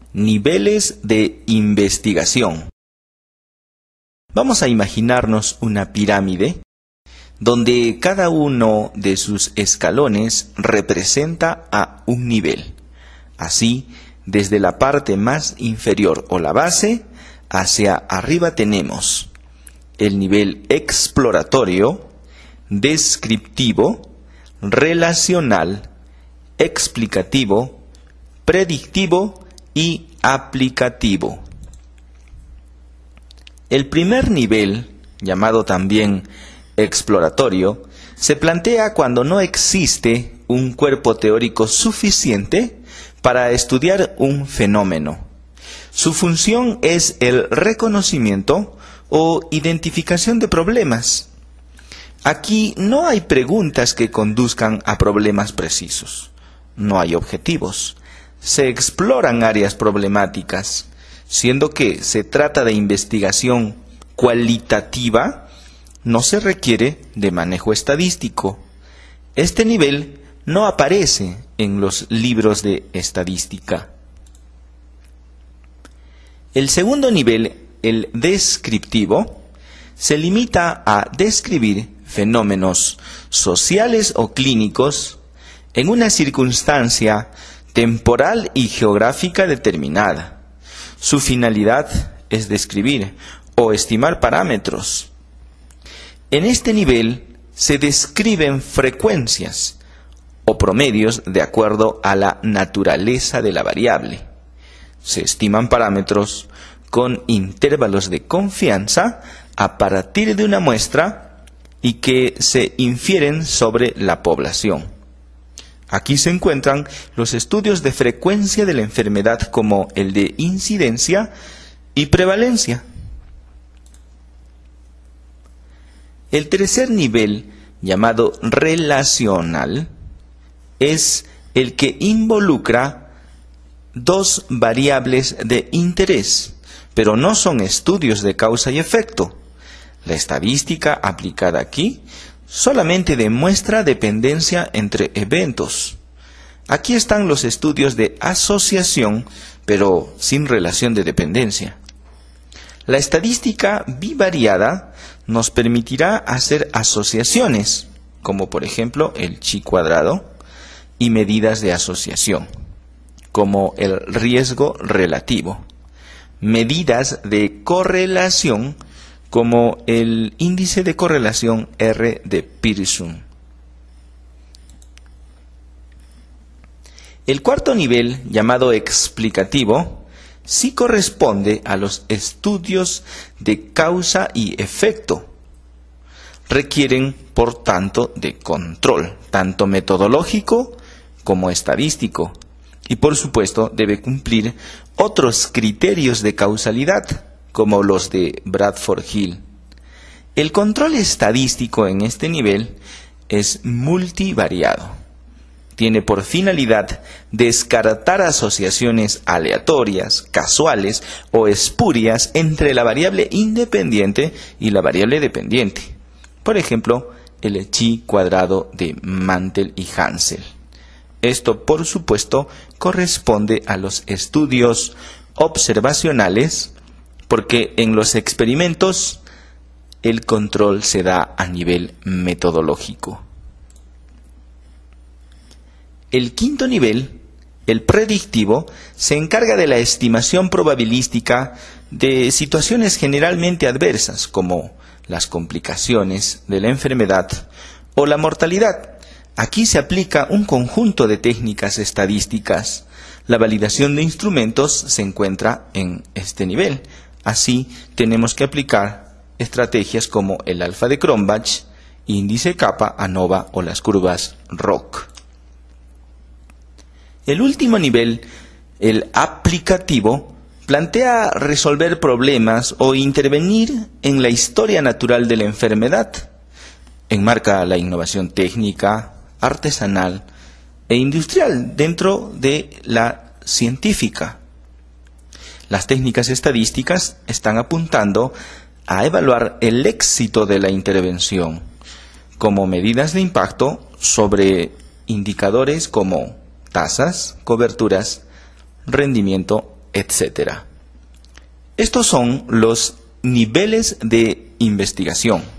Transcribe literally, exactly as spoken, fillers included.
Niveles de investigación. Vamos a imaginarnos una pirámide donde cada uno de sus escalones representa a un nivel. Así, desde la parte más inferior o la base, hacia arriba tenemos el nivel exploratorio, descriptivo, relacional, explicativo, predictivo y aplicativo. El primer nivel, llamado también exploratorio, se plantea cuando no existe un cuerpo teórico suficiente para estudiar un fenómeno. Su función es el reconocimiento o identificación de problemas. Aquí no hay preguntas que conduzcan a problemas precisos. No hay objetivos. Se exploran áreas problemáticas, siendo que se trata de investigación cualitativa. No se requiere de manejo estadístico. Este nivel no aparece en los libros de estadística. El segundo nivel, el descriptivo, se limita a describir fenómenos sociales o clínicos en una circunstancia temporal y geográfica determinada. Su finalidad es describir o estimar parámetros. En este nivel se describen frecuencias o promedios de acuerdo a la naturaleza de la variable. Se estiman parámetros con intervalos de confianza a partir de una muestra y que se infieren sobre la población. Aquí se encuentran los estudios de frecuencia de la enfermedad como el de incidencia y prevalencia. El tercer nivel, llamado relacional, es el que involucra dos variables de interés, pero no son estudios de causa y efecto. La estadística aplicada aquí solamente demuestra dependencia entre eventos. Aquí están los estudios de asociación, pero sin relación de dependencia. La estadística bivariada nos permitirá hacer asociaciones, como por ejemplo el chi cuadrado, y medidas de asociación, como el riesgo relativo. Medidas de correlación, como el índice de correlación R de Pearson. El cuarto nivel, llamado explicativo, sí corresponde a los estudios de causa y efecto. Requieren, por tanto, de control, tanto metodológico como estadístico, y por supuesto debe cumplir otros criterios de causalidad, como los de Bradford Hill. El control estadístico en este nivel es multivariado. Tiene por finalidad descartar asociaciones aleatorias, casuales o espurias entre la variable independiente y la variable dependiente. Por ejemplo, el chi cuadrado de Mantel y Hansel. Esto, por supuesto, corresponde a los estudios observacionales, porque en los experimentos el control se da a nivel metodológico. El quinto nivel, el predictivo, se encarga de la estimación probabilística de situaciones generalmente adversas, como las complicaciones de la enfermedad o la mortalidad. Aquí se aplica un conjunto de técnicas estadísticas. La validación de instrumentos se encuentra en este nivel. Así, tenemos que aplicar estrategias como el alfa de Cronbach, índice kappa, ANOVA o las curvas R O C. El último nivel, el aplicativo, plantea resolver problemas o intervenir en la historia natural de la enfermedad. Enmarca la innovación técnica, artesanal e industrial dentro de la científica. Las técnicas estadísticas están apuntando a evaluar el éxito de la intervención como medidas de impacto sobre indicadores como tasas, coberturas, rendimiento, etcétera. Estos son los niveles de investigación.